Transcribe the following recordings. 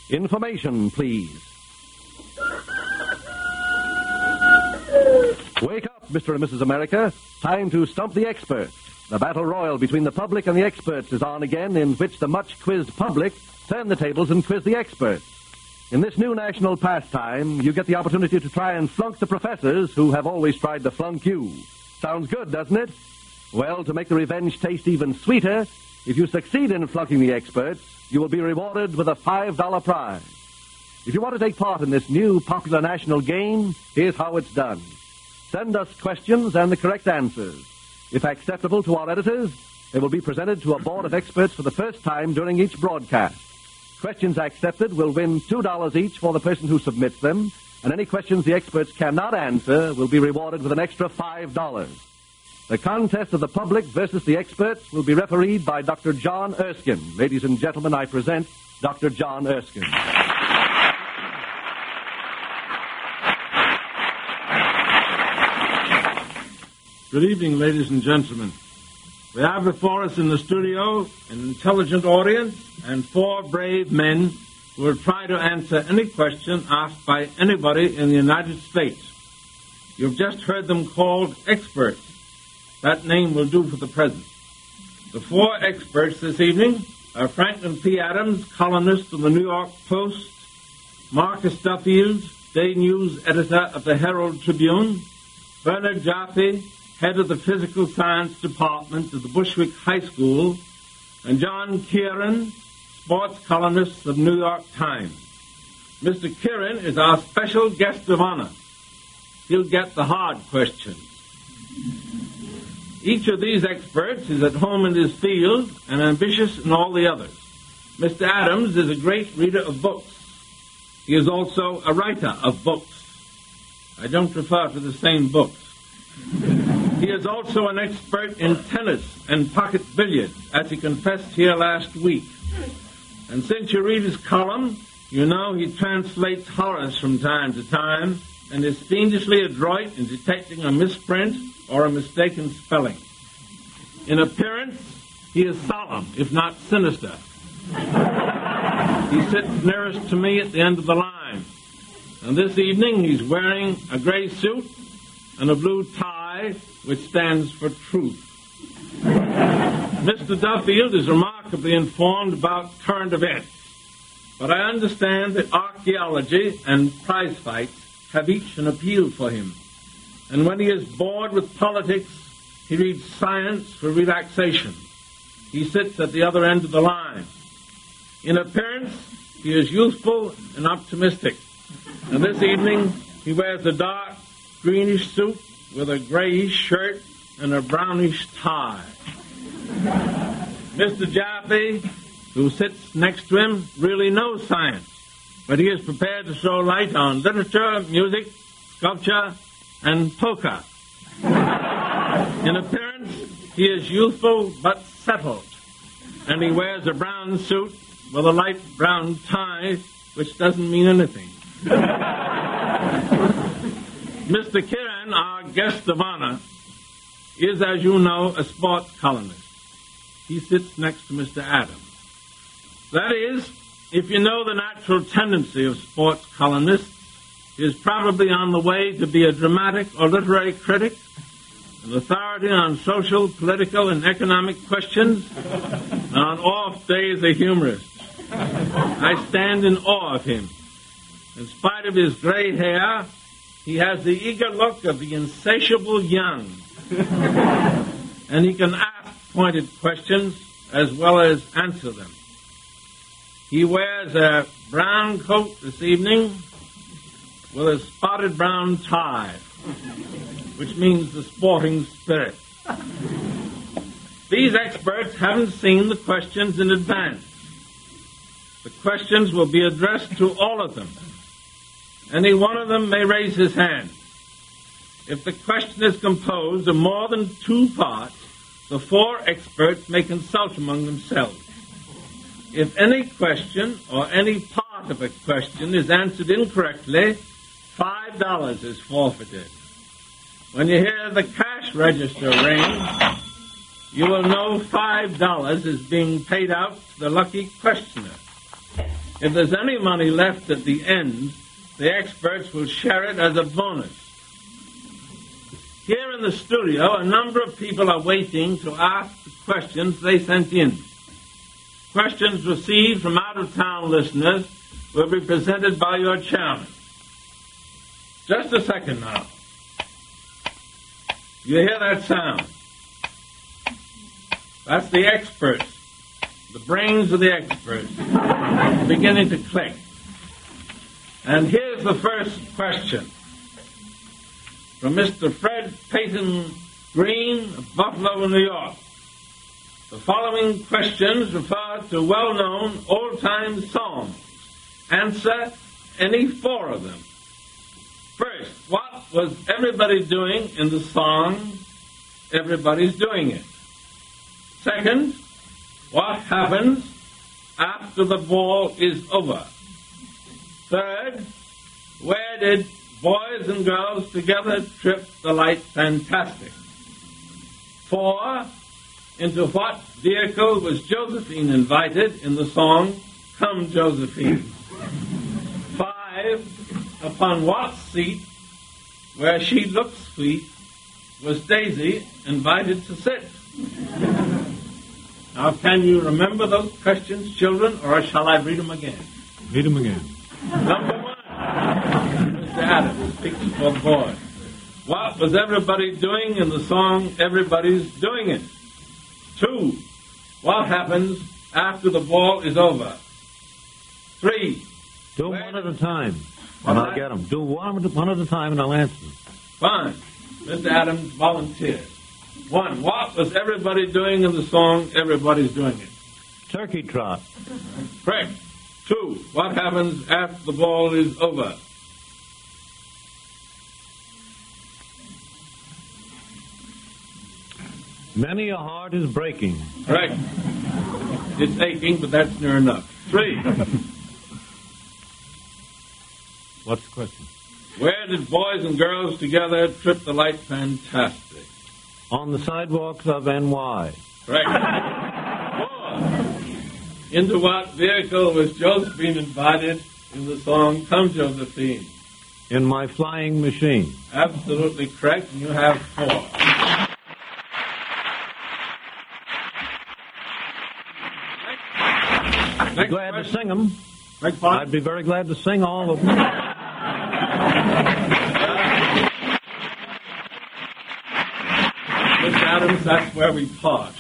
Information, please. Wake up, Mr. and Mrs. America. Time to stump the experts. The battle royal between the public and the experts is on again, in which the much-quizzed public turn the tables and quiz the experts. In this new national pastime, you get the opportunity to try and flunk the professors who have always tried to flunk you. Sounds good, doesn't it? Well, to make the revenge taste even sweeter, if you succeed in flunking the experts, you will be rewarded with a $5 prize. If you want to take part in this new popular national game, here's how it's done. Send us questions and the correct answers. If acceptable to our editors, they will be presented to a board of experts for the first time during each broadcast. Questions accepted will win $2 each for the person who submits them, and any questions the experts cannot answer will be rewarded with an extra $5. The contest of the public versus the experts will be refereed by Dr. John Erskine. Ladies and gentlemen, I present Dr. John Erskine. Good evening, ladies and gentlemen. We have before us in the studio an intelligent audience and 4 brave men who will try to answer any question asked by anybody in the United States. You've just heard them called experts. That name will do for the present. The 4 experts this evening are Franklin P. Adams, columnist of the New York Post, Marcus Duffield, Day News editor of the Herald Tribune, Bernard Jaffe, head of the Physical Science Department of the Bushwick High School, and John Kieran, sports columnist of the New York Times. Mr. Kieran is our special guest of honor. He'll get the hard questions. Each of these experts is at home in his field and ambitious in all the others. Mr. Adams is a great reader of books. He is also a writer of books. I don't refer to the same books. He is also an expert in tennis and pocket billiards, as he confessed here last week. And since you read his column, you know he translates Horace from time to time and is fiendishly adroit in detecting a misprint or a mistaken spelling. In appearance, he is solemn, if not sinister. He sits nearest to me at the end of the line. And this evening, he's wearing a gray suit and a blue tie, which stands for truth. Mr. Duffield is remarkably informed about current events, but I understand that archaeology and prize fights have each an appeal for him. And when he is bored with politics, he reads science for relaxation. He sits at the other end of the line. In appearance, he is youthful and optimistic. And this evening, he wears a dark greenish suit with a grayish shirt and a brownish tie. Mr. Jaffe, who sits next to him, really knows science, but he is prepared to throw light on literature, music, sculpture, and poker. In appearance, he is youthful but settled, and he wears a brown suit with a light brown tie, which doesn't mean anything. Mr. Kieran, our guest of honor, is, as you know, a sports columnist. He sits next to Mr. Adams. That is, if you know the natural tendency of sports columnists, he is probably on the way to be a dramatic or literary critic, an authority on social, political, and economic questions, and on off days a humorist. I stand in awe of him. In spite of his gray hair, he has the eager look of the insatiable young. And he can ask pointed questions as well as answer them. He wears a brown coat this evening with a spotted brown tie, which means the sporting spirit. These experts haven't seen the questions in advance. The questions will be addressed to all of them. Any one of them may raise his hand. If the question is composed of more than 2 parts, the 4 experts may consult among themselves. If any question or any part of a question is answered incorrectly, $5 is forfeited. When you hear the cash register ring, you will know $5 is being paid out to the lucky questioner. If there's any money left at the end, the experts will share it as a bonus. Here in the studio, a number of people are waiting to ask the questions they sent in. Questions received from out-of-town listeners will be presented by your chairman. Just a second now. You hear that sound? That's the experts, the brains of the experts, beginning to click. And here's the first question from Mr. Fred Peyton Green of Buffalo, New York. The following questions refer to well-known old-time songs. Answer any four of them. First, what was everybody doing in the song Everybody's Doing It? Second, what happens after the ball is over? Third, where did boys and girls together trip the light fantastic? 4, into what vehicle was Josephine invited in the song Come Josephine? 5, upon what seat, where she looked sweet, was Daisy invited to sit? Now, can you remember those questions, children, or shall I read them again? Read them again. Number 1, Mr. Adams speaks for the boy. What was everybody doing in the song Everybody's Doing It? 2, what happens after the ball is over? 3, Do them one at a time, and I'll get them. Do one at a time, and I'll answer them. Fine. Mr. Adams volunteers. 1, what was everybody doing in the song Everybody's Doing It? Turkey trot. Correct. 2, what happens after the ball is over? Many a heart is breaking. Correct. It's aching, but that's near enough. 3, What's the question? where did boys and girls together trip the light fantastic? On the sidewalks of NY. Correct. 4, into what vehicle was Josephine invited in the song Come Josephine? In my flying machine. Absolutely correct, and you have 4. I'd be glad to sing them. Beg pardon? I'd be very glad to sing all of them. Mr. Adams, that's where we pause.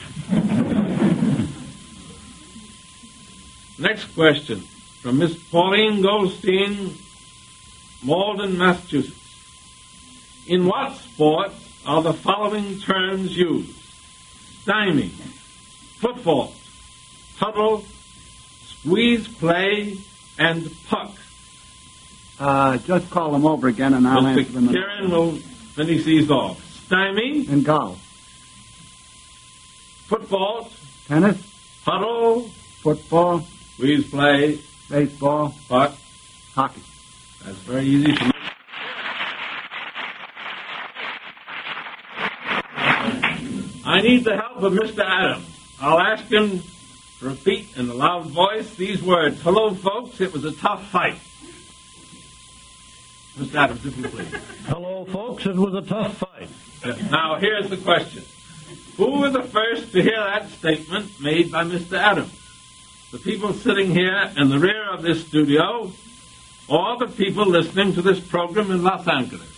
Next question from Miss Pauline Goldstein, Malden, Massachusetts. In what sport are the following terms used? Stymie, football, huddle, squeeze play, and puck. Just call them over again and I'll answer them. Mr. Kieran will finish these off. Stymie, In golf. football, Tennis, huddle, football, squeeze play, baseball, puck. hockey. That's very easy for me. I need the help of Mr. Adams. I'll ask him to repeat in a loud voice these words. Hello, folks. It was a tough fight. Mr. Adams, if you please. Hello, folks. It was a tough fight. Now, here's the question. Who were the first to hear that statement made by Mr. Adams? The people sitting here in the rear of this studio, or the people listening to this program in Los Angeles?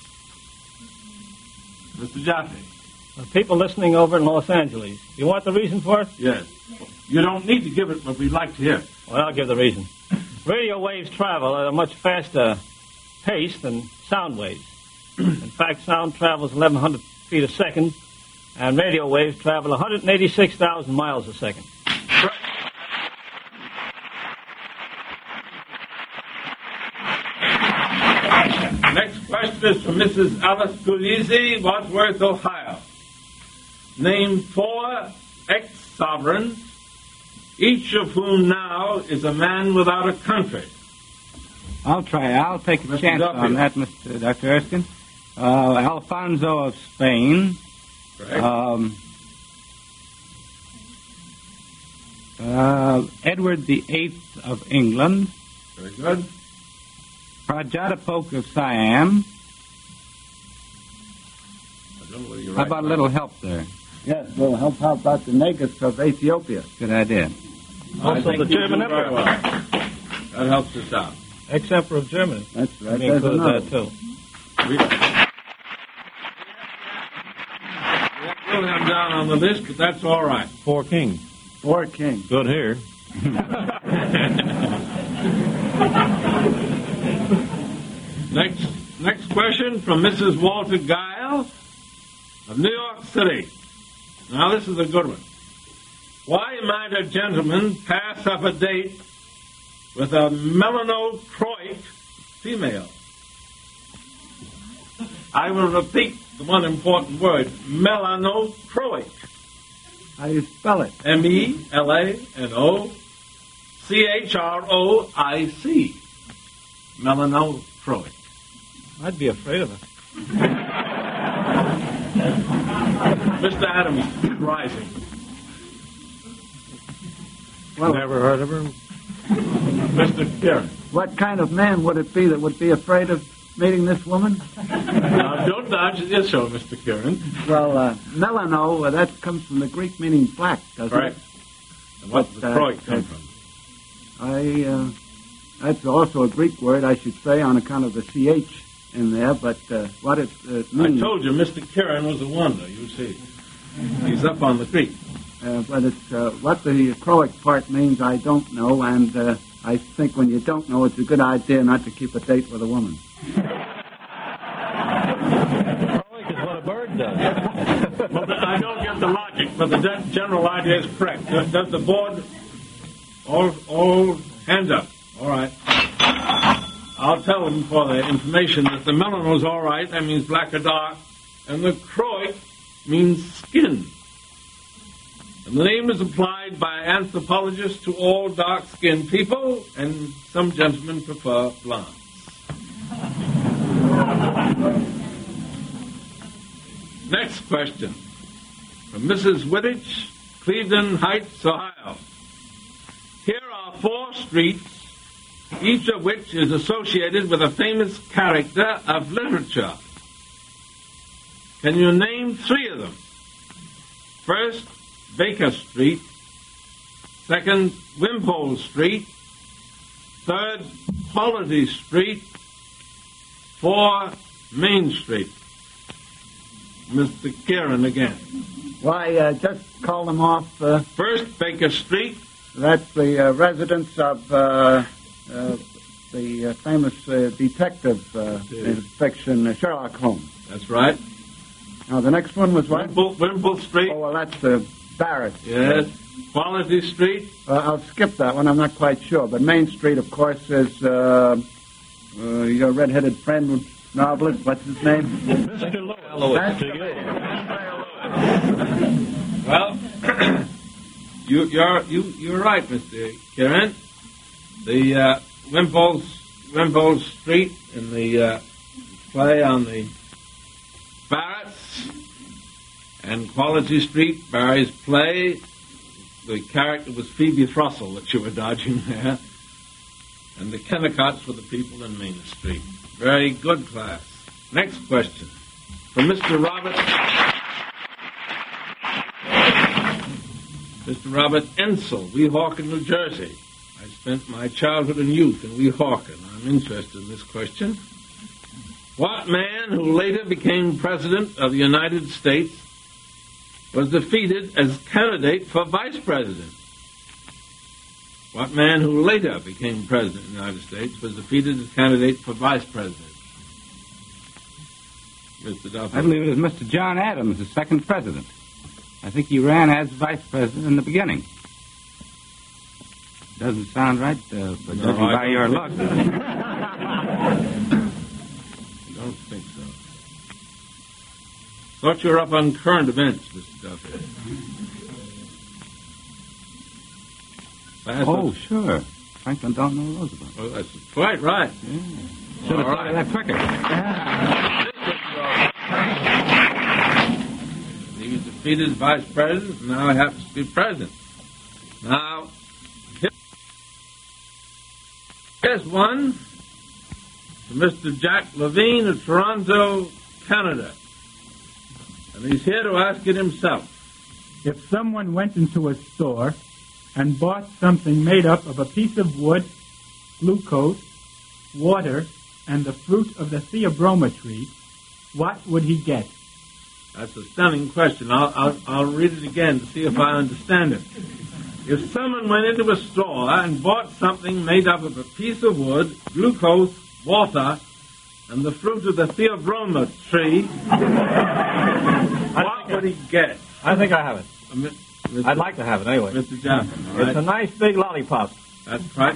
Mr. Jaffe. People listening over in Los Angeles. You want the reason for it? Yes. You don't need to give it, but we'd like to hear it. Well, I'll give the reason. Radio waves travel at a much faster pace than sound waves. In fact, sound travels 1,100 feet a second, and radio waves travel 186,000 miles a second. Next question is from Mrs. Alice Gulizzi, Wadsworth, Ohio. Name 4 ex-sovereigns, each of whom now is a man without a country. I'll try. I'll take a Mr. chance Duffy. on that, Dr. Erskine. Alfonso of Spain. Correct. Edward VIII of England. Very good. Prajatapok of Siam. I don't know whether you're How right. about a little help there? Yes, well, how about the Negus of Ethiopia? Good idea. Also the German Very Emperor. well. That helps us out. Ex-Emperor of Germany. That's right. We There's include another. that, too. We have William down on the list, but that's all right. 4 kings. 4 kings. Good here. Next question from Mrs. Walter Guile of New York City. Now, this is a good one. Why might a gentleman pass up a date with a melanocroic female? I will repeat the one important word, melanocroic. How do you spell it? Melanocroic. Melanocroic. I'd be afraid of it. Mr. Adams is rising. Well, Never heard of her? Mr. Kieran. what kind of man would it be that would be afraid of meeting this woman? Now, don't dodge the issue, Mr. Kieran. Well, melano, that comes from the Greek meaning black, doesn't Right. it? And what does the croic come from? That's also a Greek word, I should say, on account of the CH in there, but what it I means... told you Mr. Kieran was a wonder, you see. He's up on the creek. But it's what the Croic part means, I don't know, and I think when you don't know, it's a good idea not to keep a date with a woman. Croic is what a bird does. Well, I don't get the logic, but the general idea is correct. Does the board all hands up? All right. I'll tell them for the information that the melano's all right, that means black or dark, and the croic means skin. And the name is applied by anthropologists to all dark-skinned people, and some gentlemen prefer blondes. Next question from Mrs. Wittich, Cleveland Heights, Ohio. Here are 4 streets, each of which is associated with a famous character of literature. Can you name 3 of them? First, Baker Street. Second, Wimpole Street. Third, Quality Street. 4, Main Street. Mr. Kieran again. Why, just call them off. First, Baker Street. That's the residence of the famous detective in fiction, Sherlock Holmes. That's right. Now, the next one was what? Wimple Street. Oh, well, that's Barrett. Yes. Quality Street. I'll skip that one. I'm not quite sure. But Main Street, of course, is your red-headed friend, novelist. What's his name? Mr. Lewis. That's Well, you're right, Mr. Kieran. The Wimpole Street in the play on the Barretts, and Quality Street, Barry's play. The character was Phoebe Thrussell that you were dodging there, and the Kennicotts were the people in Main Street. Very good, class. Next question from Mr. Robert Ensel, Weehawken, New Jersey. I spent my childhood and youth in Weehawken. I'm interested in this question. What man who later became president of the United States was defeated as candidate for vice president? What man who later became president of the United States was defeated as candidate for vice president? Mr. Duffy. I believe it was Mr. John Adams, the second president. I think he ran as vice president in the beginning. Doesn't sound right, but judging by your luck. I don't think so. Thought you were up on current events, Mr. Duffy. Oh, sure. Franklin Delano Roosevelt. Well, that's quite right. Yeah. Should have thought of that quicker. He was defeated as vice president, and now he happens to be president. Now, Here's one to Mr. Jack Levine of Toronto, Canada. And he's here to ask it himself. If someone went into a store and bought something made up of a piece of wood, glucose, water, and the fruit of the theobroma tree, what would he get? That's a stunning question. I'll read it again to see if I understand it. If someone went into a store and bought something made up of a piece of wood, glucose, water, and the fruit of the theobroma tree, what would he get? I think I have it. Mr. I'd like to have it anyway. Mr. Johnson. It's a nice big lollipop. That's right.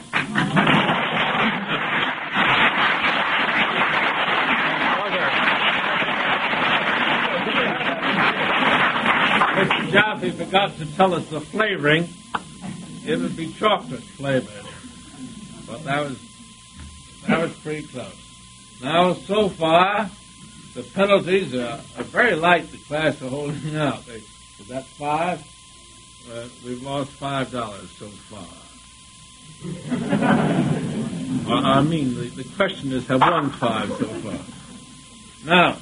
Mr. Jaffe forgot to tell us the flavoring. It would be chocolate flavored. But that was pretty close. Now, so far, the penalties are very light. The class are holding out. Is that 5? We've lost $5 so far. I mean, the questioners have won 5 so far. Now,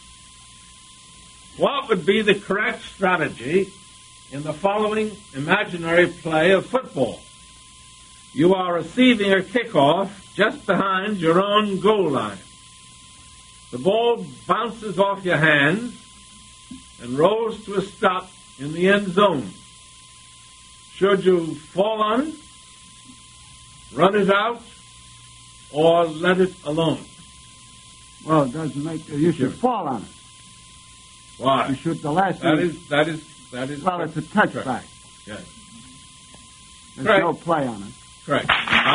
what would be the correct strategy in the following imaginary play of football? You are receiving a kickoff just behind your own goal line. The ball bounces off your hands and rolls to a stop in the end zone. Should you fall on it, run it out, or let it alone? Well, it doesn't make... You should fall on it. Why? You should the last... That is. Well, it's a touchback. Correct. Yes. There's Correct. no play on it. Correct.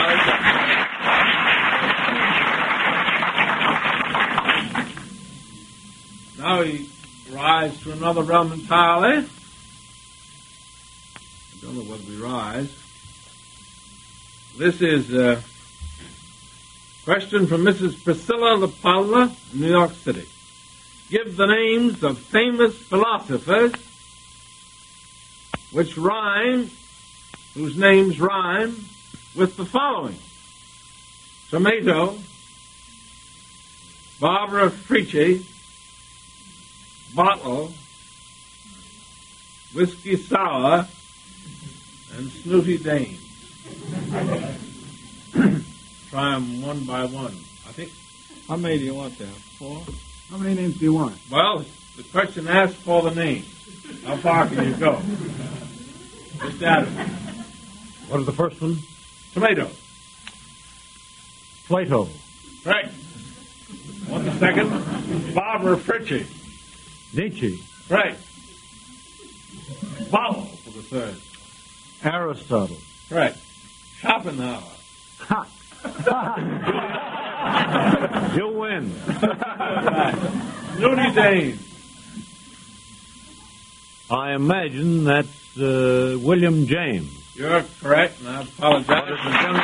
Now we rise to another realm entirely. I don't know whether we rise. This is a question from Mrs. Priscilla LaPaula, New York City. Give the names of famous philosophers whose names rhyme with the following: tomato, Barbara Frietchie, bottle, whiskey sour, and snooty Dane. Try them one by one. I think. How many do you want there? 4? How many names do you want? Well, the question asks for the names. How far can you go? Mr. Adams. What is the first one? Tomato. Plato. Right. One second. Barbara Frietchie. Nietzsche. Right. Bottle for the third. Aristotle. Right. Schopenhauer. Ha! You win. Snooty Dane. I imagine that's William James. You're correct, and I apologize.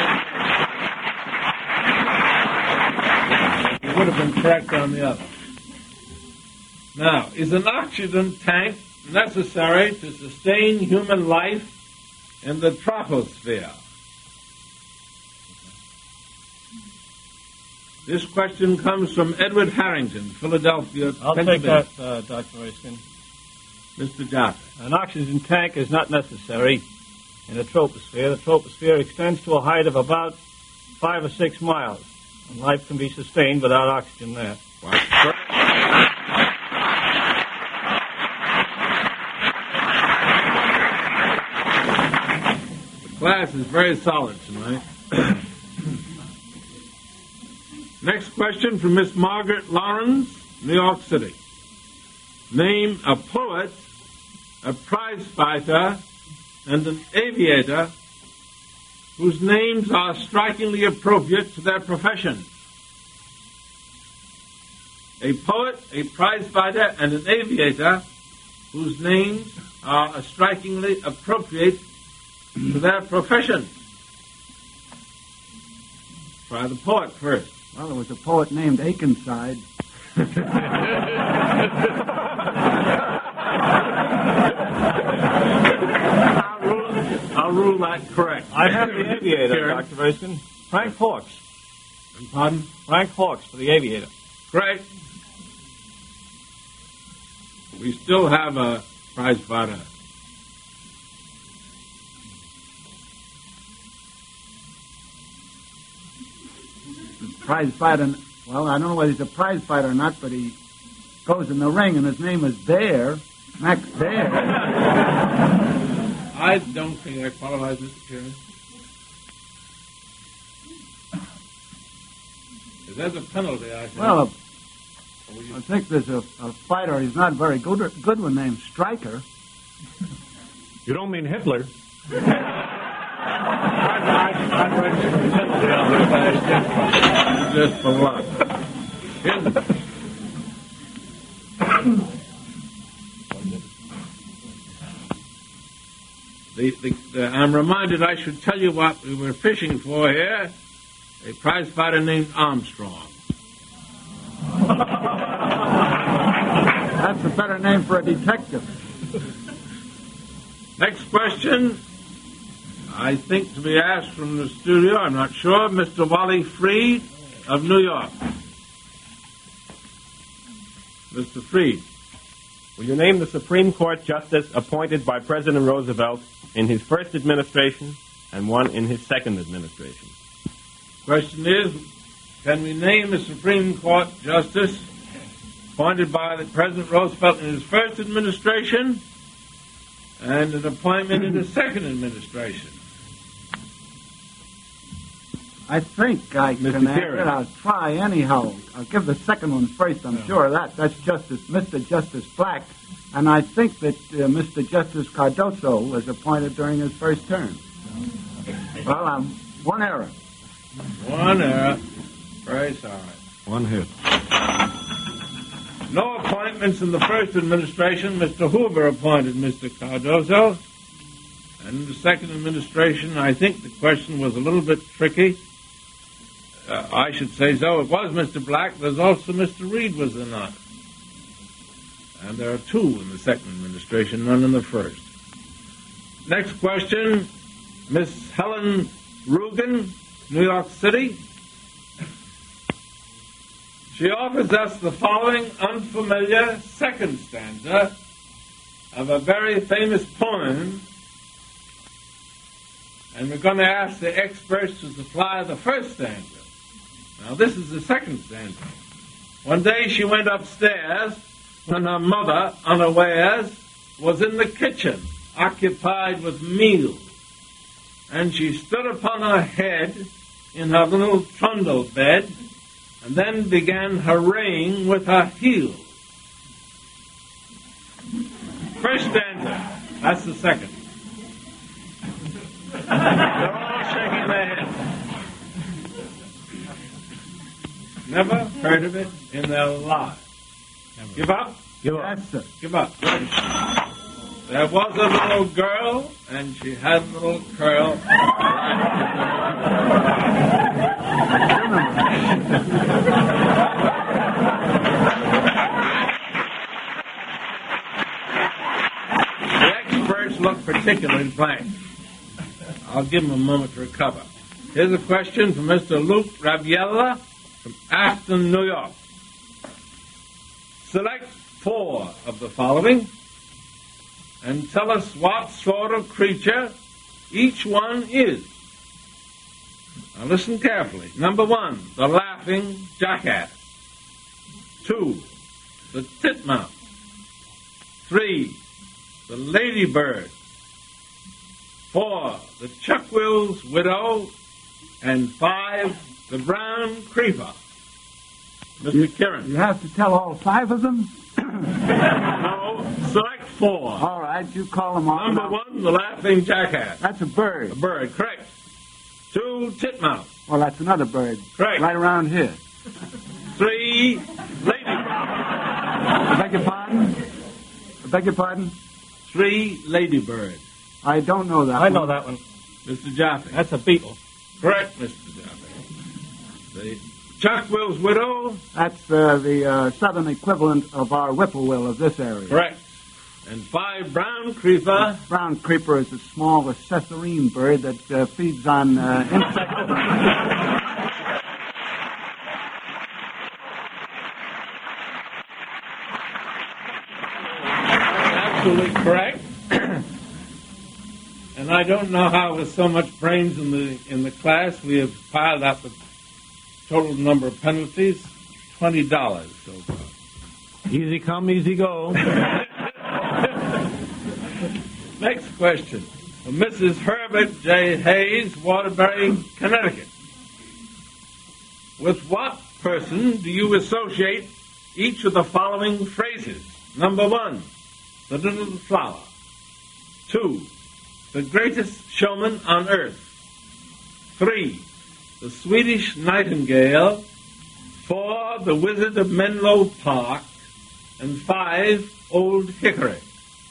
You would have been correct on the other. Now, is an oxygen tank necessary to sustain human life in the troposphere? This question comes from Edward Harrington, Philadelphia, I'll take Pennsylvania. that, Dr. Erskine. Mr. Jaffe. An oxygen tank is not necessary in the troposphere. The troposphere extends to a height of about 5 or 6 miles, and life can be sustained without oxygen there. The class is very solid tonight. Next question from Miss Margaret Lawrence, New York City. Name a poet, a prize fighter, and an aviator whose names are strikingly appropriate to their profession. A poet, a prize fighter, and an aviator whose names are strikingly appropriate to their profession. Try the poet first. Well, there was a poet named Akenside. I'll rule that correct. I have the aviator, Karen. Dr. Erskine. Frank Hawks. Pardon? Frank Hawks for the Aviator. Correct. We still have a prize fighter. Prize fighter. Well, I don't know whether he's a prize fighter or not, but he goes in the ring, and his name is Dare, Max Dare. I don't think that qualifies, Mr. Chairman. If there's a penalty, I think. Well, I think there's a fighter. He's not very good one named Stryker. You don't mean Hitler? Just for luck. I'm reminded I should tell you what we were fishing for here. A prize fighter named Armstrong. That's a better name for a detective. Next question, I think to be asked from the studio, I'm not sure, Mr. Wally Freed of New York. Mr. Freed. Will you name the Supreme Court justice appointed by President Roosevelt in his first administration and one in his second administration? Question is, can we name a Supreme Court justice appointed by President Roosevelt in his first administration and an appointment in his second administration? I think I can answer it. I'll try anyhow. I'll give the second one first. I'm sure of that. That's Mr. Justice Black. And I think that Mr. Justice Cardoso was appointed during his first term. Well, one error. One error. Very sorry. One hit. No appointments in the first administration. Mr. Hoover appointed Mr. Cardoso. And in the second administration, I think the question was a little bit tricky. I should say so. It was Mr. Black. There's also Mr. Reed was there not. And there are two in the second administration, none in the first. Next question, Miss Helen Rugen, New York City. She offers us the following unfamiliar second stanza of a very famous poem, and we're going to ask the experts to supply the first stanza. Now, this is the second stanza. One day she went upstairs when her mother, unawares, was in the kitchen, occupied with meals, and she stood upon her head in her little trundle bed, and then began hurraying with her heels. First stanza. That's the second. They're all shaking their heads. Never heard of it in their lives. Never. Give up? Give up. Yes, sir. Give up. There was a little girl, and she had a little curl. The experts look particularly blank. I'll give them a moment to recover. Here's a question from Mr. Luke Rabiella from Afton, New York. Select 4 of the following and tell us what sort of creature each one is. Now listen carefully. Number 1, the laughing jackass. 2, the titmouse. 3, the ladybird. 4, the chuckwill's widow. And 5, the brown creeper. Mr. Kieran. You have to tell all 5 of them? No, select 4. All right, you call them all. Number 1, the laughing jackass. That's a bird. A bird, correct. 2, titmouse. Well, that's another bird. Correct. Right around here. 3, ladybird. I beg your pardon? I beg your pardon? 3, ladybird. I don't know that I one. know that one. Mr. Jaffe. That's a beetle. Correct, Mr. Jaffe. The chuckwill's widow. That's the southern equivalent of our whippoorwill of this area. Correct. And 5, brown creeper. Brown creeper is a small accessorine bird that feeds on insects. absolutely correct. And I don't know how, with so much brains in the class, we have piled up the total number of penalties, $20 so far. Easy come, easy go. Next question. For Mrs. Herbert J. Hayes, Waterbury, Connecticut. With what person do you associate each of the following phrases? Number 1, the little flower. 2, the greatest showman on earth. 3, the Swedish nightingale. 4, the Wizard of Menlo Park. And 5, Old Hickory.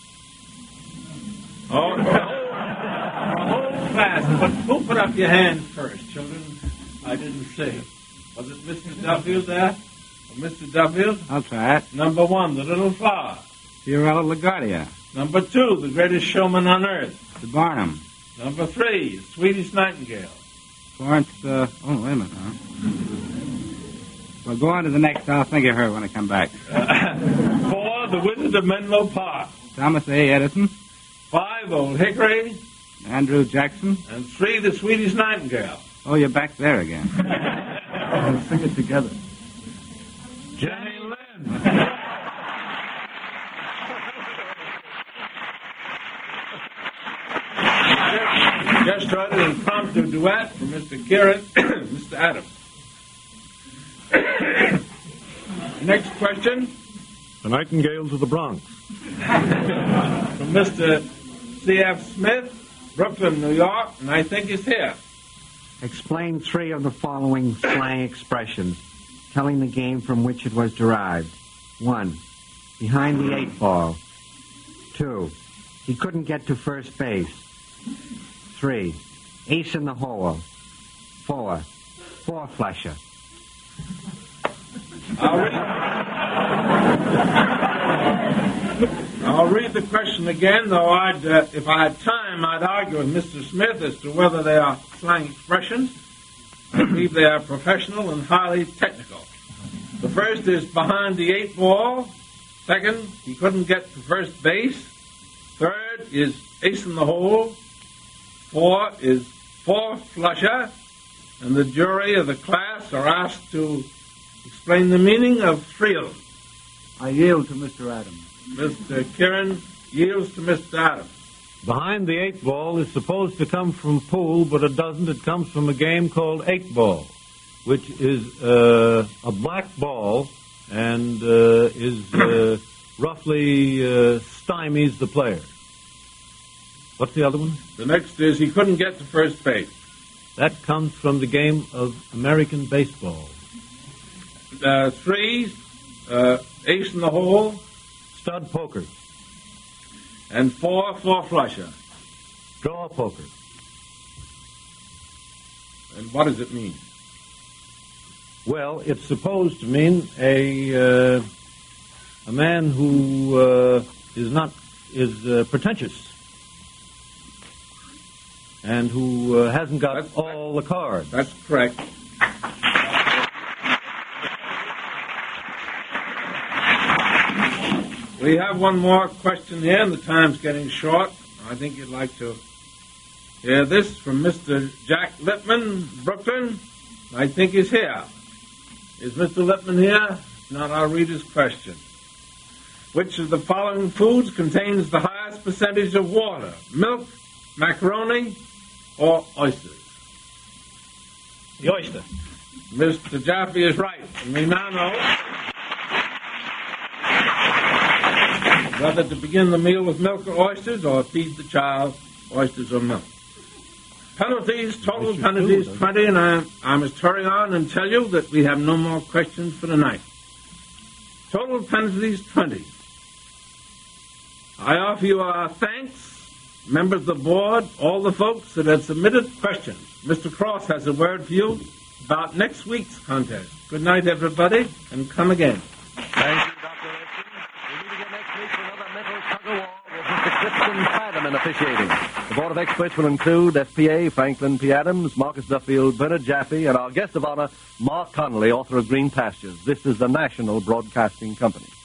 Oh, the whole class. But who put up your hand first, children? I didn't see. Was it Mr. Duffield there? Or Mr. Duffield? I'll try it. Number 1, the little flower. Fiorella LaGuardia. Number 2, the greatest showman on earth. The Barnum. Number 3, Swedish nightingale. Florence, wait a minute, huh? Well, go on to the next. I'll think of her when I come back. 4, the Wizard of Menlo Park. Thomas A. Edison. 5, Old Hickory. Andrew Jackson. And 3, the Swedish nightingale. Oh, you're back there again. We'll sing it together. Jenny Lind. Just tried an impromptu duet for Mr. Kieran, Mr. Adams. Next question. The Nightingales of the Bronx. From Mr. C.F. Smith, Brooklyn, New York, and I think he's here. Explain 3 of the following slang expressions, telling the game from which it was derived. 1, behind the 8 ball. 2, he couldn't get to first base. 3, ace in the hole. 4, four-flusher. I'll read the question again, though if I had time, I'd argue with Mr. Smith as to whether they are slang expressions. I believe they are professional and highly technical. The first is behind the 8 ball. Second, he couldn't get to first base. Third is ace in the hole. 4 is four-flusher. And the jury of the class are asked to explain the meaning of 3 of them. I yield to Mr. Adams. Mr. Kieran yields to Mr. Adams. Behind the 8 ball is supposed to come from pool, but it doesn't. It comes from a game called 8 ball, which is a black ball and is roughly stymies the player. What's the other one? The next is he couldn't get to first base. That comes from the game of American baseball. 3, ace in the hole. Stud poker. And 4, four-flusher. Draw poker. And what does it mean? Well, it's supposed to mean a man who is pretentious and who hasn't got all the cards. That's correct. We have one more question here, and the time's getting short. I think you'd like to hear this from Mr. Jack Lipman, Brooklyn. I think he's here. Is Mr. Lipman here? If not, I'll read his question. Which of the following foods contains the highest percentage of water? Milk, macaroni, or oysters? The oyster. Mr. Jaffe is right. And we now know whether to begin the meal with milk or oysters, or feed the child oysters or milk. Penalties, total penalties, 20, and I must hurry on and tell you that we have no more questions for tonight. Total penalties, 20. I offer you our thanks, members of the board, all the folks that have submitted questions. Mr. Cross has a word for you about next week's contest. Good night, everybody, and come again. Thank you, Dr. Lipton. We'll meet again next week for another mental tug-of-war with Mr. Clifton Fadiman officiating. The Board of Experts will include FPA Franklin P. Adams, Marcus Duffield, Bernard Jaffe, and our guest of honor, Mark Connolly, author of Green Pastures. This is the National Broadcasting Company.